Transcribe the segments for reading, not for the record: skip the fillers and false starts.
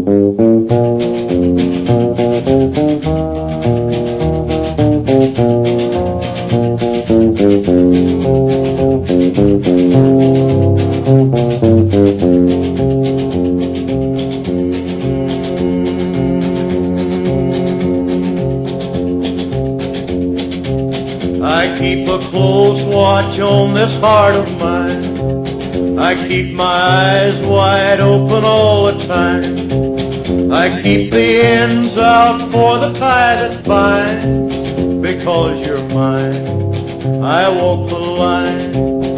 I keep a close watch on this heart of mine. I keep my eyes wide open all the time. I keep the ends out for the tie that binds. Because you're mine, I walk the line.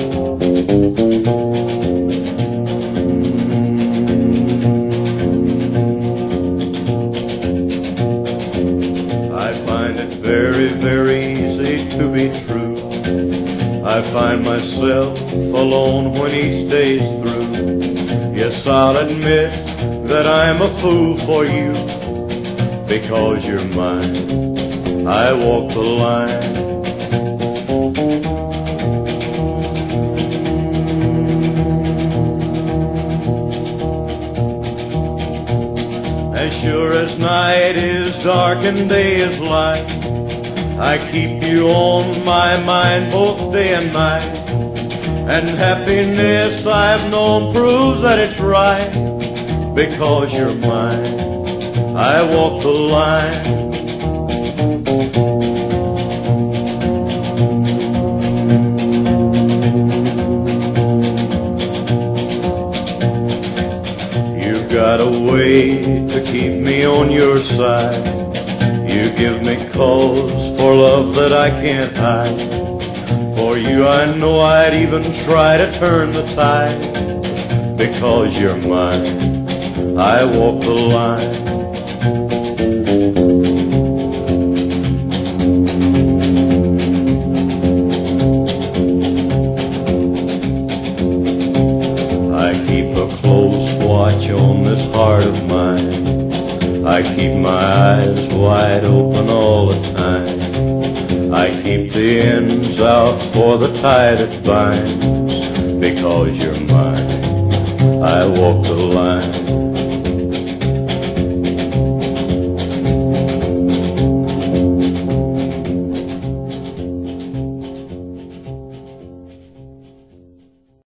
I find it very, very easy to be true. I find myself alone when each day's through. Yes, I'll admit that I'm a fool for you. Because you're mine, I walk the line. As sure as night is dark and day is light, I keep you on my mind both day and night. And happiness I've known proves that it's right. Because you're mine, I walk the line. You've got a way to keep me on your side. You give me cause for love that I can't hide. For you I know I'd even try to turn the tide. Because you're mine, I walk the line. I keep a close watch on this heart of mine. I keep my eyes wide open all the time. I keep the ends out for the tie that binds. Because you're mine, I walk the line.